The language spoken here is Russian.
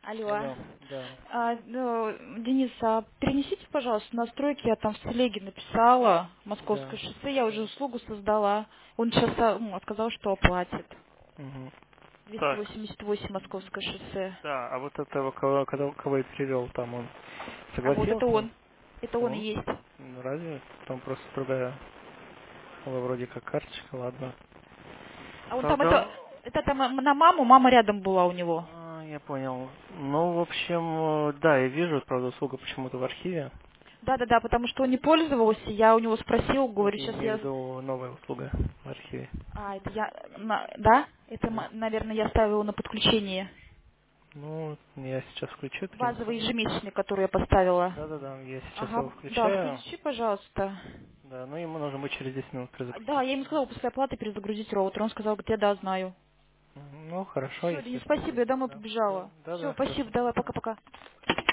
Алло. Алло, да, Денис, перенесите, пожалуйста, настройки. Я там в телеге написала. Московское да, шоссе. Я уже сейчас. услугу создала. Он сейчас сказал, что оплатит. Мгм. Так, 288 Московское шоссе. да, а вот этого, кого я перевел, там он А вот это согласился? он. Это он и Он? есть. Ну, разве? Там просто другая, вроде как карточка, ладно. А он там Тогда, это там на маму. Мама рядом была у него. я понял. Ну, в общем, да, я вижу, правда, услуга почему-то в архиве. Да-да-да, потому что он не пользовался. Я у него спросил, Нет, говорю, я сейчас имею в я... виду новая услуга в архиве. Это я... Да? Это, Да. наверное, я ставила на подключение. Ну, я сейчас включу, в Базовый принципе. ежемесячный, который я поставила. Да-да-да, я сейчас Ага, его да, включаю. включи, пожалуйста. Да, ну ему нужно будет через 10 минут Да, перезапустить. я ему сказала после оплаты перезагрузить роутер. Он сказал, говорит, я да, знаю. Ну, хорошо, Все, если Денис, это спасибо, я будет. домой Да, да, побежала. да, Все, да, спасибо, хорошо. давай, пока-пока.